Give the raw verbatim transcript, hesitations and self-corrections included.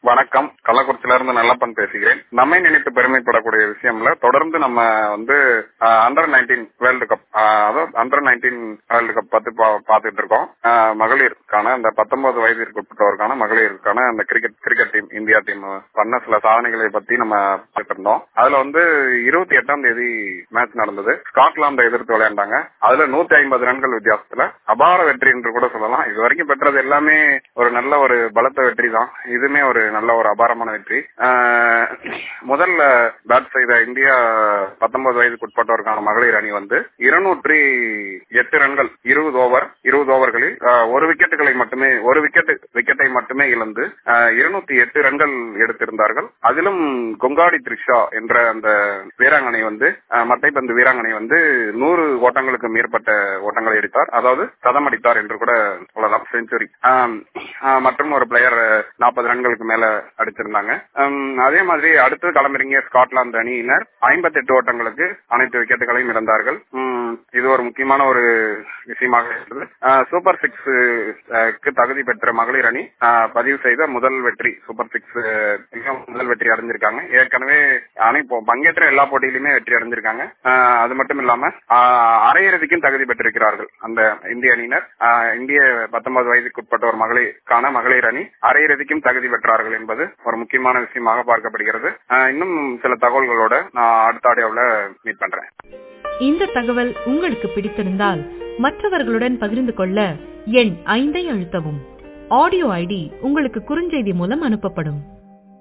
வணக்கம். கள்ளக்குறிச்சியில இருந்து நல்லப்பன் பேசுகிறேன். நம்மை நினைத்து பெருமைப்படக்கூடிய விஷயம்ல தொடர்ந்து நம்ம வந்து அண்டர் நைன்டீன் வேர்ல்டு கப் அதாவது அண்டர் நைன்டீன் வேர்ல்டு கப் பத்தி பாத்துட்டு இருக்கோம். மகளிருக்கான அந்த பத்தொன்பது வயதிற்கு உட்பட்டவருக்கான மகளிருக்கான அந்த cricket cricket team India team பண்ண சில சாதனைகளை பத்தி நம்ம பார்த்துட்டு இருந்தோம். அதுல வந்து இருபத்தி எட்டாம் தேதி மேட்ச் நடந்தது. ஸ்காட்லாந்து எதிர்த்து விளையாண்டாங்க. அதுல நூத்தி ஐம்பது ரன்கள் வித்தியாசத்துல அபார வெற்றி என்று கூட சொல்லலாம். இது வரைக்கும் பெற்றது எல்லாமே ஒரு நல்ல ஒரு பலத்த வெற்றி தான். இதுமே ஒரு நல்ல ஒரு அபாரமான வெற்றி. முதல்ல பேட் செய்த இந்தியா பத்தொன்பது வயதுக்கு உட்பட்டவருக்கான மகளிர் அணி வந்து இருநூற்றி எட்டு ரன்கள் இருபது ஓவர் இருபது ஓவர்களில் ஒரு விக்கெட்டுகளை மட்டுமே ஒரு விக்கெட் விக்கெட்டை மட்டுமே இழந்து இருநூத்தி எட்டு ரன்கள் எடுத்திருந்தார்கள். அதிலும் கொங்காடி த்ரிஷா என்ற அந்த வீராங்கனை வந்து மட்டைப்பந்து வீராங்கனை வந்து நூறு ஓட்டங்களுக்கு மேற்பட்ட ஓட்டங்களை அடித்தார். அதாவது சதம் அடித்தார் என்று கூட சொல்லலாம். செஞ்சுரி. மற்றும் ஒரு பிளேயர் நாற்பது ரன்களுக்கு மேல அடிச்சிருந்தாங்க. அதே மாதிரி அடுத்து களமிறங்கிய ஸ்காட்லாந்து அணியினர் ஐம்பத்தி எட்டு ஓட்டங்களுக்கு அனைத்து விக்கெட்டுகளையும் இழந்தார்கள். இது ஒரு முக்கியமான ஒரு விஷயமாக இருந்தது. சூப்பர் சிக்ஸ் தகுதி பெற்ற மகளிர் அணி பதிவு செய்த முதல் வெற்றி சூப்பர் சிக்ஸ் முதல் வெற்றி அடைஞ்சிருக்காங்க. ஏற்கனவே அணை பங்கேற்ற எல்லா போட்டியிலுமே வெற்றி அடைஞ்சிருக்காங்க. அது மட்டும் இல்லாம அரையிறுதிக்கும் தகுதி பெற்றிருக்கிறார்கள். அந்த இந்திய அணியினர் இந்திய பத்தொன்பது வயதுக்கு உட்பட்டவர் மகளிருக்கான மகளிர் அணி அரையிறுதிக்கும் தகுதி பெற்றார்கள் என்பது ஒரு முக்கியமான விஷயமாக பார்க்கப்படுகிறது. இன்னும் சில தகவல்களோட நான் அடுத்த ஆடியோவில் மீட் பண்றேன். இந்த தகவல் உங்களுக்கு பிடித்திருந்தால் மற்றவர்களுடன் பகிர்ந்து கொள்ள எண் ஐந்தை அழுத்தவும். ஆடியோ ஐடி உங்களுக்கு குறுஞ்செய்தி மூலம் அனுப்பப்படும்.